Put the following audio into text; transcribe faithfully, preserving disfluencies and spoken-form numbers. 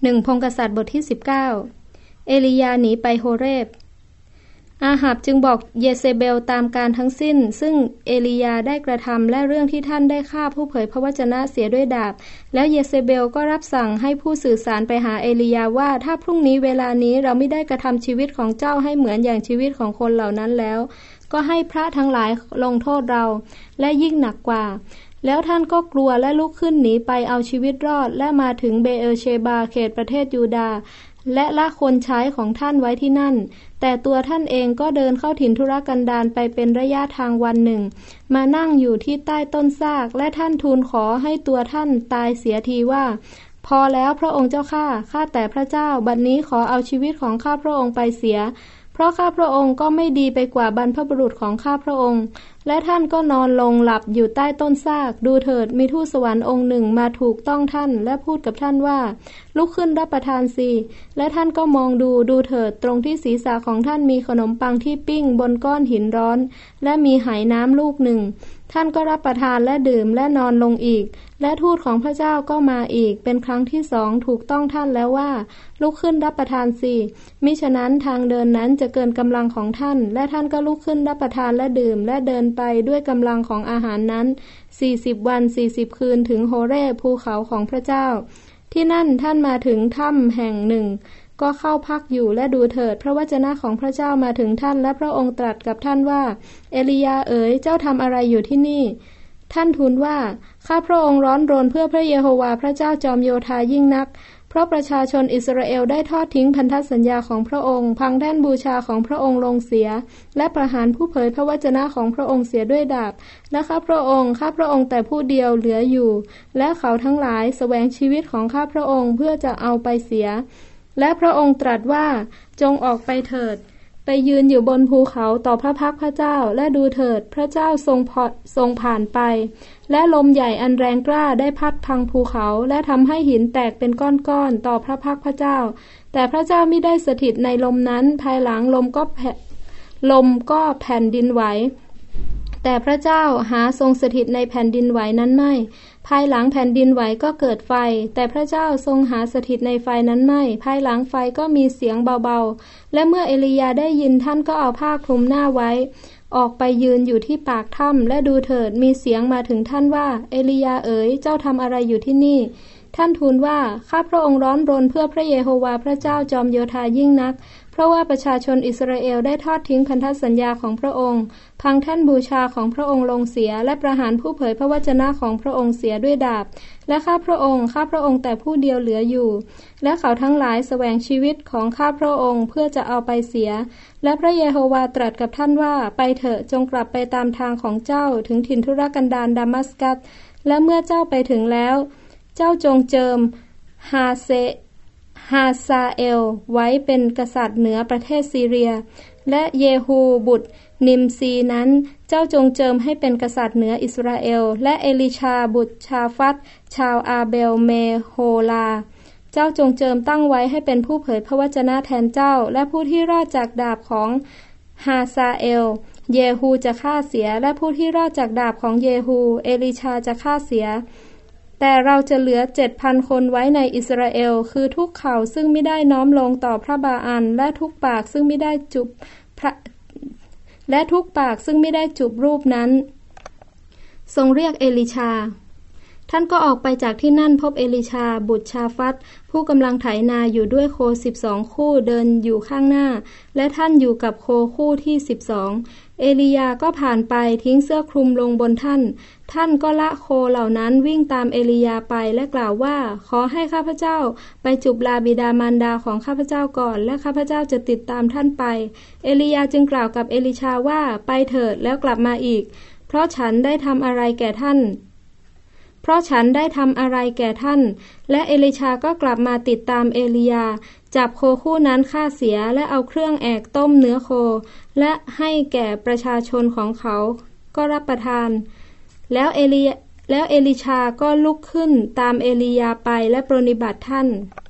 หนึ่งพงศ์กษัตริย์บทที่สิบเก้าเอลียาหนีไปโฮเรบอาหับจึงบอกเยเซเบลตามการทั้งสิ้นซึ่งเอลียาได้กระทำและเรื่องที่ท่านได้ฆ่าผู้เผยพระวจนะเสียด้วยดาบแล้วเยเซเบลก็รับสั่งให้ผู้สื่อสารไปหาเอลียาว่าถ้าพรุ่งนี้เวลานี้เราไม่ได้กระทำชีวิตของเจ้าให้เหมือนอย่างชีวิตของคนเหล่านั้นแล้วก็ให้พระทั้งหลายลงโทษเราและยิ่งหนักกว่าแล้วท่านก็กลัวและลุกขึ้นหนีไปเอาชีวิตรอดและมาถึงเบเอลเชบาเขตประเทศยูดาห์และละคนใช้ของท่านไว้ที่นั่นแต่ตัวท่านเองก็เดินเข้าถิ่นทุรกันดารไปเป็นระยะทางวันหนึ่งมานั่งอยู่ที่ใต้ต้นซากและท่านทูลขอให้ตัวท่านตายเสียทีว่าพอแล้วพระองค์เจ้าข้าข้าแต่พระเจ้าบัดนี้ขอเอาชีวิตของข้าพระองค์ไปเสียเพราะข้าพระองค์ก็ไม่ดีไปกว่าบรรพบุรุษของข้าพระองค์และท่านก็นอนลงหลับอยู่ใต้ต้นซากดูเถิดมีทูตสวรรค์องค์หนึ่งมาถูกต้องท่านและพูดกับท่านว่าลุกขึ้นรับประทานสิและท่านก็มองดูดูเถิดตรงที่ศีรษะของท่านมีขนมปังที่ปิ้งบนก้อนหินร้อนและมีไหน้ำลูกหนึ่งท่านก็รับประทานและดื่มและนอนลงอีกและทูตของพระเจ้าก็มาอีกเป็นครั้งที่สองถูกต้องท่านแล้วว่าลุกขึ้นรับประทานสิมิฉะนั้นทางเดินนั้นจะเกินกำลังของท่านและท่านก็ลุกขึ้นรับประทานและดื่มและเดินไปด้วยกำลังของอาหารนั้นสี่สิบวันสี่สิบคืนถึงโฮเรบภูเขาของพระเจ้าที่นั่นท่านมาถึงถ้ำแห่งหนึ่งก็เข้าพักอยู่และดูเถิดพระวจนะของพระเจ้ามาถึงท่านและพระองค์ตรัสกับท่านว่าเอลียาเอ๋ยเจ้าทำอะไรอยู่ที่นี่ท่านทูลว่าข้าพระองค์ร้อนรนเพื่อพระเยโฮวาห์พระเจ้าจอมโยธายิ่งนักเพราะประชาชนอิสราเอลได้ทอดทิ้งพันธสัญญาของพระองค์พังแท่นบูชาของพระองค์ลงเสียและประหารผู้เผยพระวจนะของพระองค์เสียด้วยดาบและข้าพระองค์ข้าพระองค์แต่ผู้เดียวเหลืออยู่และเขาทั้งหลายแสวงชีวิตของข้าพระองค์เพื่อจะเอาไปเสียและพระองค์ตรัสว่าจงออกไปเถิดไปยืนอยู่บนภูเขาต่อพระพักพระเจ้าและดูเถิดพระเจ้าทรงพอทรงผ่านไปและลมใหญ่อันแรงกล้าได้พัดพังภูเขาและทำให้หินแตกเป็นก้อนๆต่อพระพักพระเจ้าแต่พระเจ้ามิได้สถิตในลมนั้นภายหลังลมก็ลมก็แผ่นดินไหวแต่พระเจ้าหาทรงสถิตในแผ่นดินไหวนั้นไม่ภายหลังแผ่นดินไหวก็เกิดไฟแต่พระเจ้าทรงหาสถิตในไฟนั้นไม่ภายหลังไฟก็มีเสียงเบาๆและเมื่อเอลียาได้ยินท่านก็เอาผ้าคลุมหน้าไว้ออกไปยืนอยู่ที่ปากถ้ำและดูเถิดมีเสียงมาถึงท่านว่าเอลียาเอ๋ยเจ้าทำอะไรอยู่ที่นี่ท่านทูลว่าข้าพระองค์ร้อนรนเพื่อพระเยโฮวาห์พระเจ้าจอมโยธายิ่งนักเพราะว่าประชาชนอิสราเอลได้ทอดทิ้งพันธสัญญาของพระองค์พังแท่นบูชาของพระองค์ลงเสียและประหารผู้เผยพระวจนะของพระองค์เสียด้วยดาบและข้าพระองค์ข้าพระองค์แต่ผู้เดียวเหลืออยู่และเขาทั้งหลายแสวงชีวิตของข้าพระองค์เพื่อจะเอาไปเสียและพระเยโฮวาห์ตรัสกับท่านว่าไปเถอะจงกลับไปตามทางของเจ้าถึงถิ่นทุรกันดารดามัสกัสและเมื่อเจ้าไปถึงแล้วเจ้าจงเจิมฮาเซฮาซาเอลไว้เป็นกษัตริย์เหนือประเทศซีเรียและเยฮูบุตรนิมซีนั้นเจ้าจงเจิมให้เป็นกษัตริย์เหนืออิสราเอลและเอลิชาบุตรชาฟัตชาวอาเบลเมโฮลาเจ้าจงเจิมตั้งไว้ให้เป็นผู้เผยพระวจนะแทนเจ้าและผู้ที่รอดจากดาบของฮาซาเอลเยฮูจะฆ่าเสียและผู้ที่รอดจากดาบของเยฮูเอลิชาจะฆ่าเสียแต่เราจะเหลือเจ็ดพันคนไว้ในอิสราเอลคือทุกเข่าซึ่งไม่ได้น้อมลงต่อพระบาอัลและทุกปากซึ่งไม่ได้จุบพระและทุกปากซึ่งไม่ได้จุบรูปนั้นทรงเรียกเอลิชาท่านก็ออกไปจากที่นั่นพบเอลิชาบุตรชาฟัตผู้กำลังไถนาอยู่ด้วยโคสิบสองคู่เดินอยู่ข้างหน้าและท่านอยู่กับโคคู่ที่สิบสองเอลียาก็ผ่านไปทิ้งเสื้อคลุมลงบนท่านท่านก็ละโคเหล่านั้นวิ่งตามเอลียาไปและกล่าวว่าขอให้ข้าพเจ้าไปจูบลาบิดามารดาของข้าพเจ้าก่อนและข้าพเจ้าจะติดตามท่านไปเอลียาจึงกล่าวกับเอลิชาว่าไปเถิดแล้วกลับมาอีกเพราะฉันได้ทำอะไรแก่ท่านเพราะฉันได้ทำอะไรแก่ท่านและเอลิชาก็กลับมาติดตามเอลียาจับโคคู่นั้นฆ่าเสียและเอาเครื่องแอกต้มเนื้อโคและให้แก่ประชาชนของเขาก็รับประทานแล้วเอลีแล้วเอลิชาก็ลุกขึ้นตามเอลียาไปและปรนนิบัติท่าน